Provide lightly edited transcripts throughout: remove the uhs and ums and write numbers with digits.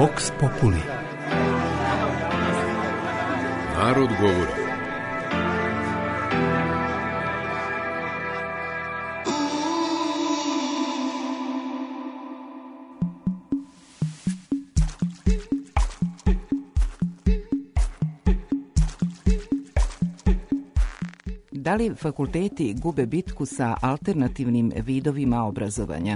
Vox Populi. Narod govori. Da li fakulteti gube bitku sa alternativnim vidovima obrazovanja?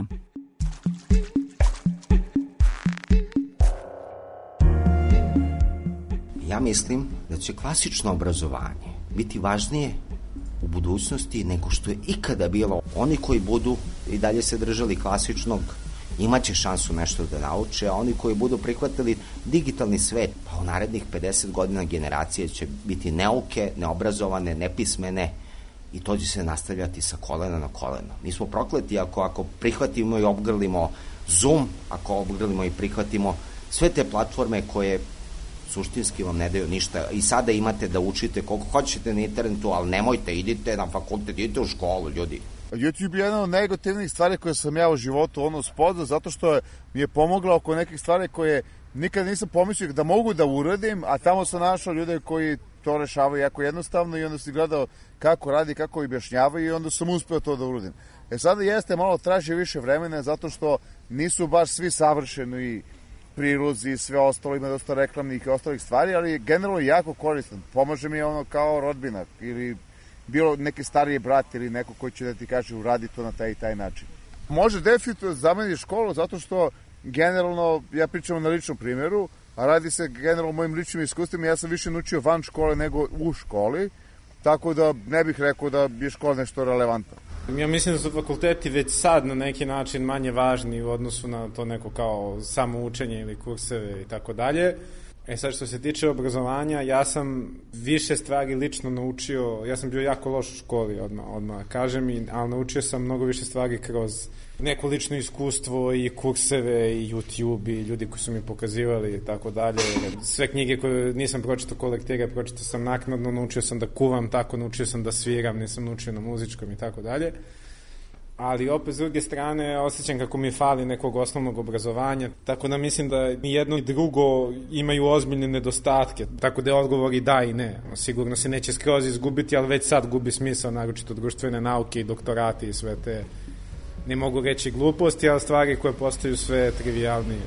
Ja mislim da će klasično obrazovanje biti važnije u budućnosti nego što je ikada bilo. Oni koji budu i dalje se držali klasičnog imaće šansu nešto da nauče, a oni koji budu prihvatili digitalni svet, pa u narednih 50 godina generacije će biti neuke, neobrazovane, nepismene i to će se nastavljati sa kolena na koleno. Mi smo prokleti ako prihvatimo i obgrlimo Zoom, ako obgrlimo i prihvatimo sve te platforme koje suštinski vam ne daju ništa. I sada imate da učite koliko hoćete na internetu, ali nemojte, idite na fakultet, idite u školu, ljudi. YouTube je jedna od negativnih stvari koje sam ja u životu spoznao, zato što mi je pomogla oko nekih stvari koje nikad nisam pomislio da mogu da uradim, a tamo sam našao ljude koji to rešavaju jako jednostavno i onda sam gledao kako radi, kako objašnjavaju i onda sam uspeo to da uradim. Sada jeste malo traži više vremena zato što nisu baš svi savršeni prilozi i sve ostalo, ima dosta reklamnih i ostalih stvari, ali je generalno jako koristan. Pomaže mi kao rodbina ili bilo neki stariji brat ili neko koji će da ti kaže uradi to na taj i taj način. Može definitivno zameniti školu zato što generalno, ja pričam na ličnom primjeru, a radi se generalno o mojim ličnim iskustvima, ja sam više naučio van škole nego u školi, tako da ne bih rekao da je škola nešto relevantno. Ja mislim da su fakulteti već sad na neki način manje važni u odnosu na to neko kao samo učenje ili kurseve i tako dalje. Sad što se tiče obrazovanja, ja sam više stvari lično naučio, ja sam bio jako loš u školi odmah kažem, ali naučio sam mnogo više stvari kroz neko lično iskustvo i kurseve i YouTube i ljudi koji su mi pokazivali i tako dalje. Sve knjige koje nisam pročitao ko lektire, pročitao sam naknadno, naučio sam da kuvam tako, naučio sam da sviram, nisam naučio na muzičkom i tako dalje. Ali opet s druge strane osjećam kako mi fali nekog osnovnog obrazovanja, tako da mislim da jedno i drugo imaju ozbiljne nedostatke, tako da je odgovor i da i ne. Sigurno se neće skroz izgubiti, ali već sad gubi smisao, naročito društvene nauke i doktorati i sve te, ne mogu reći gluposti, ali stvari koje postaju sve trivijalnije.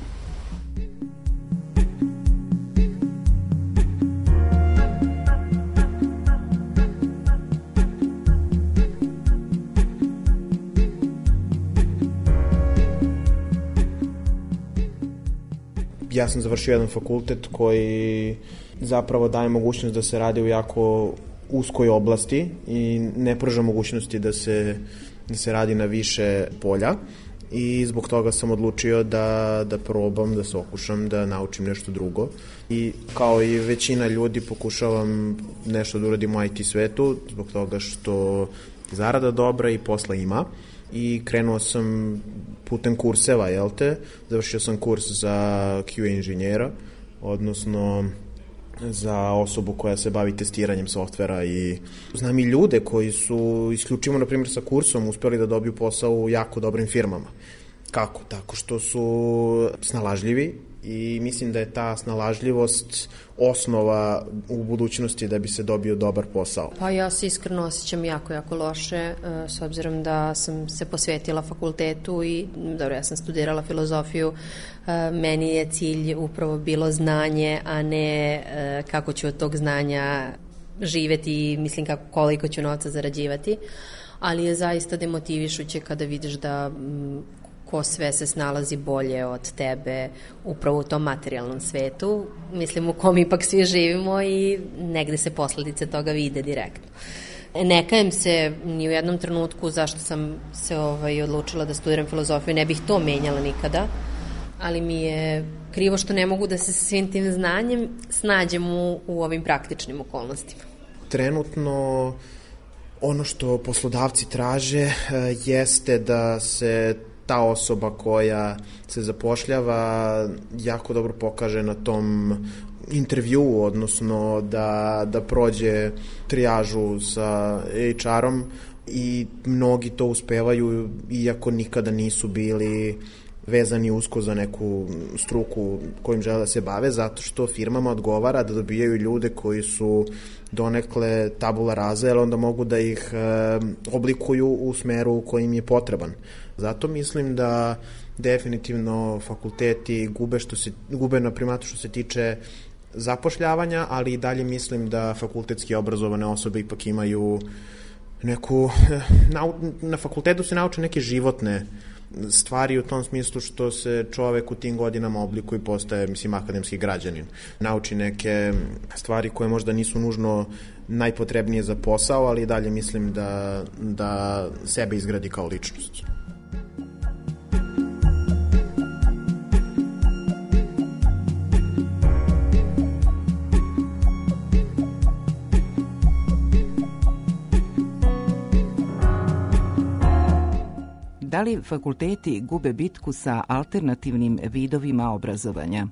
Ja sam završio jedan fakultet koji zapravo daje mogućnost da se radi u jako uskoj oblasti i ne pruža mogućnosti da se radi na više polja i zbog toga sam odlučio da probam, da se okušam, da naučim nešto drugo. I kao i većina ljudi pokušavam nešto da uradim u IT svetu zbog toga što zarada dobra i posla ima. I krenuo sam putem kurseva, završio sam kurs za QA inženjera, odnosno za osobu koja se bavi testiranjem softvera i znam i ljude koji su isključivo, na primjer, sa kursom uspeli da dobiju posao u jako dobrim firmama. Kako? Tako što su snalažljivi i mislim da je ta snalažljivost osnova u budućnosti da bi se dobio dobar posao. Pa ja se iskreno osjećam jako loše, s obzirom da sam se posvetila fakultetu i dobro, ja sam studirala filozofiju, meni je cilj upravo bilo znanje, a ne kako ću od tog znanja živeti i mislim koliko ću novca zarađivati, ali je zaista demotivišuće kada vidiš da ko sve se snalazi bolje od tebe upravo u tom materijalnom svetu, mislim u kom ipak svi živimo i negde se posledice toga vide direktno. Ne kajem se ni u jednom trenutku zašto sam se odlučila da studiram filozofiju, ne bih to menjala nikada, ali mi je krivo što ne mogu da se sa svim tim znanjem snađem u ovim praktičnim okolnostima. Trenutno ono što poslodavci traže jeste da se ta osoba koja se zapošljava jako dobro pokaže na tom intervjuu, odnosno da prođe trijažu sa HR-om i mnogi to uspevaju iako nikada nisu bili vezani usko za neku struku kojim žele da se bave, zato što firmama odgovara da dobijaju ljude koji su donekle tabula rasa, jer onda mogu da ih oblikuju u smeru kojim je potreban. Zato mislim da definitivno fakulteti gube na primatu što se tiče zapošljavanja, ali i dalje mislim da fakultetski obrazovane osobe ipak imaju na fakultetu se nauče neke životne stvari u tom smislu što se čovek u tim godinama oblikuje i postaje, akademski građanin. Nauči neke stvari koje možda nisu nužno najpotrebnije za posao, ali i dalje mislim da sebe izgradi kao ličnost. Da li fakulteti gube bitku sa alternativnim vidovima obrazovanja?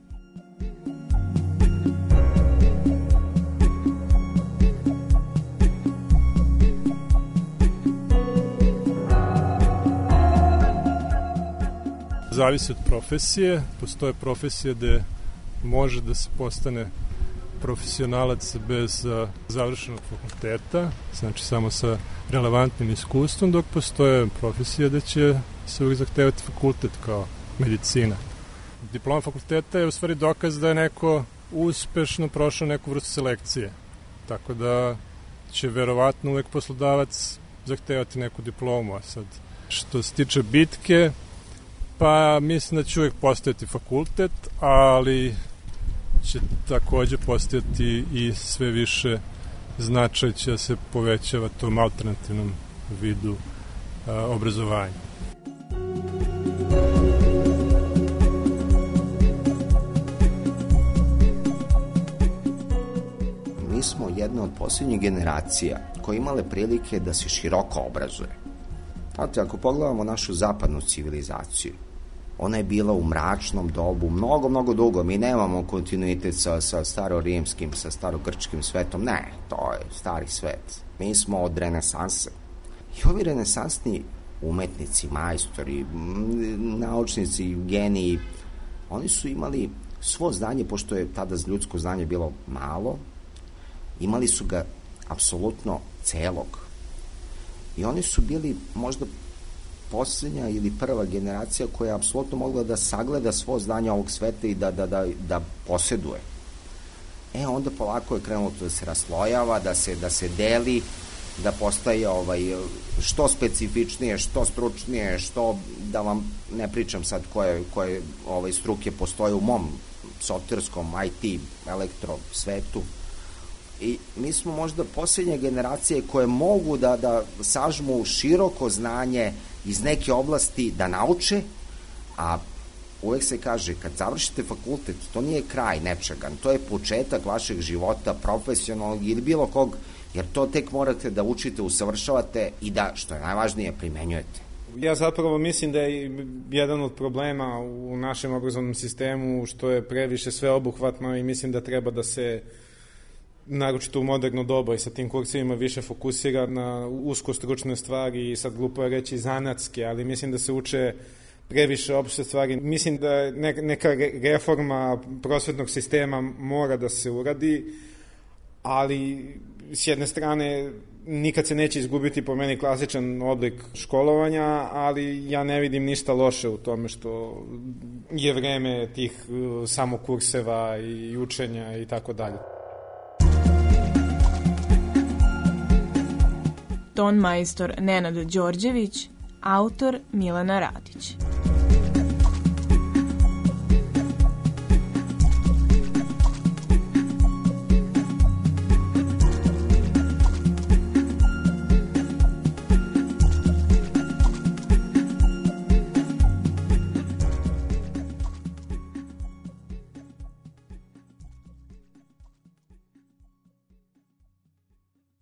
Zavisi od profesije. Postoje profesije gde može da se postane profesionalac bez završenog fakulteta, znači samo sa relevantnim iskustvom, dok postoje profesije da će se uvijek zahtevati fakultet kao medicina. Diploma fakulteta je u stvari dokaz da je neko uspešno prošao neku vrstu selekcije, tako da će verovatno uvijek poslodavac zahtevati neku diplomu. A sad, što se tiče bitke, pa mislim da će uvijek postojati fakultet, ali će takođe postojati i sve više značaj će se povećava tom alternativnom vidu obrazovanja. Mi smo jedna od posljednjih generacija koje imale prilike da se široko obrazuje. Znate, ako pogledamo našu zapadnu civilizaciju, ona je bila u mračnom dobu mnogo dugo. Mi nemamo kontinuitet sa starorimskim, sa starogrčkim svetom. Ne, to je stari svet. Mi smo od renesanse. I ovi renesansni umetnici, majstori, naučnici, geniji, oni su imali svo znanje, pošto je tada ljudsko znanje bilo malo, imali su ga apsolutno celog. I oni su bili možda posljednja ili prva generacija koja je apsolutno mogla da sagleda svo znanje ovog sveta i da posjeduje. Onda polako je krenulo to da se raslojava, da se deli, da postaje što specifičnije, što stručnije, što, da vam ne pričam sad koje struke postoje u mom softverskom, IT, elektro svetu. I mi smo možda posljednje generacije koje mogu da sažmu široko znanje iz neke oblasti da nauče, a uvek se kaže, kad završite fakultet, to nije kraj nečega, to je početak vašeg života, profesionalnog ili bilo kog, jer to tek morate da učite, usavršavate i da, što je najvažnije, primenjujete. Ja zapravo mislim da je jedan od problema u našem obrazovnom sistemu što je previše sveobuhvatno i mislim da treba da se naročito u moderno doba i sa tim kursevima više fokusira na usko stručne stvari i sad glupo je reći zanatske, ali mislim da se uče previše opšte stvari. Mislim da neka reforma prosvetnog sistema mora da se uradi, ali s jedne strane nikad se neće izgubiti po meni klasičan oblik školovanja, ali ja ne vidim ništa loše u tome što je vreme tih samo kurseva i učenja i tako dalje. Ton majstor Nenad Đorđević, autor Milana Radić.